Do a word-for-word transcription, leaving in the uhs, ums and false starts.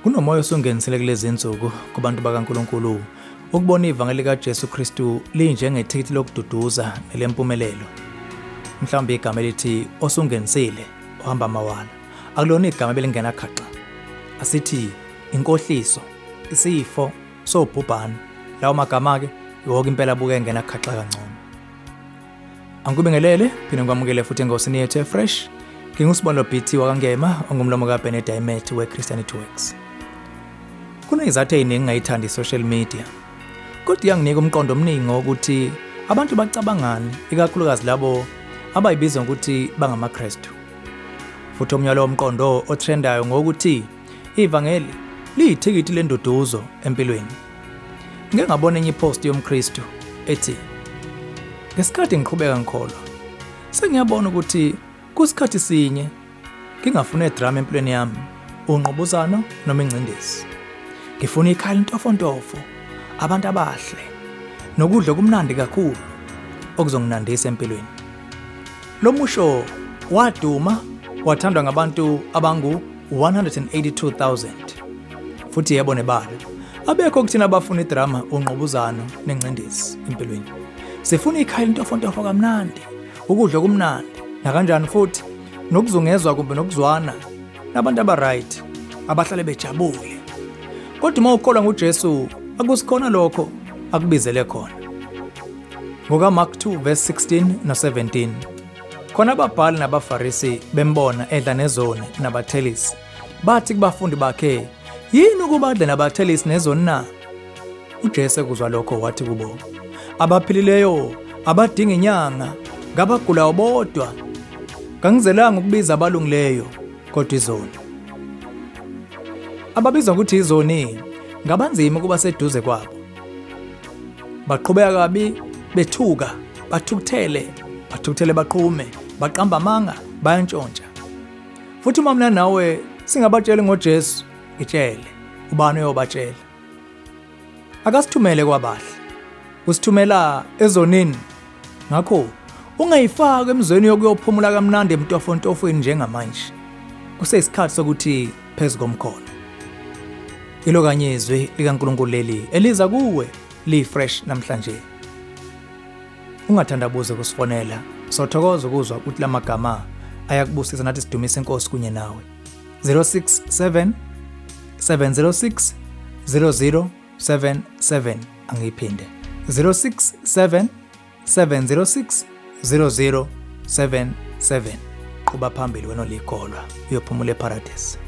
Kunomoya osungenisele kulezi insuku kubantu bakaNkulunkulu ukubona ivangeli kaJesu Kristu linjengethikithi lokududuza nelempumelelo. Mhlawumbe igama elithi osungenisile ohamba amawala akulona igama belingena khaxa. Asithi inkohliso, isifo, sobhubhane. Lawo magama ke yonke impela buke ngena khaxa kancane. Angikubingelele phinde ngikwamukele futhi engosini yethu fresh. Ngingusibonelo B T wakangema ongumlomo kaBenedict we Christianity Works. Kuna izathu eziningi ngayithanda social media. Kodwa yanginika umqondo omningi ukuthi abantu bacabangani ikakhulukazi labo abayibiza ukuthi bangamaKristu. Futhi omnyalo womqondo otrendayo ngokuthi ivangeli liyithikithi lenduduzo empilweni. Ngeke ngabona enye ipost yomKristu ethi ngesikhathi ngiqhubeka ngikholwa sengiyabona ukuthi kusikhathi sinye ngingafuna idrama empilweni yami, unqobuzano noma ingcindezi. Ngifuna ikhaya intofontofo, abantu abahle, nokudla kumnandi kakhulu okuzonginandisa empilweni. Lo musho waduma wathandwa ngabantu abangu one hundred eighty-two thousand. Futhi yebo nebala abekho kuthina abafuna idrama, unqobuzano nengcindezi empilweni. Sifuna ikhaya intofontofo kamnandi, ukudla kumnandi, nakanjani futhi nokuzungezwa kumbe nokuzwana nabantu abaright abahlale bejabule. Kodwa uma ukholwa ngoJesu akusikhona lokho akubizele khona. Ngoka Mark two verse sixteen no seventeen. Khona ababhali nabafarisi bembona edla nezoni nabathelisi. Bathi kubafundi bakhe, yini ukubadla nabathelisi nezoni na? uJesu ekuzwa lokho wathi kubo, abaphilileyo abadinga inyanga ngabagulayo bodwa. Kangizelanga ukubiza abalungileyo kodwa izoni. Ababizwa ukuthi izoni ngabanzima kuba seduze kwabo. Baqhubeka kabi, bethuka, bathukuthele, bathukuthele baqhume, baqamba amanga, bayantshontsha. Futhi uma mina nawe singabatshela ngoJesu, ngitshele, ubani uyobatshela? Akasithumele kwabahle, usithumela ezonini. Ngakho ungayifaka emzweni yokuyophumula kamnandi emntofontofweni njengamanje. Kuseyisikhathi sokuthi phezu komkhono. Ilo kanye izwi likaNkulunkulu leli eliza kuwe li fresh namhlanje. Ungathandabuze kusifonela, sothokoza ukuzwa ukuthi lamagama ayakubusisa nathi sidumise inkosi kunye nawe. zero six seven seven zero six zero zero seven seven angiphinde zero six seven seven zero six zero zero seven seven. Quba phambili wena olikholwa uyophumula eparadise.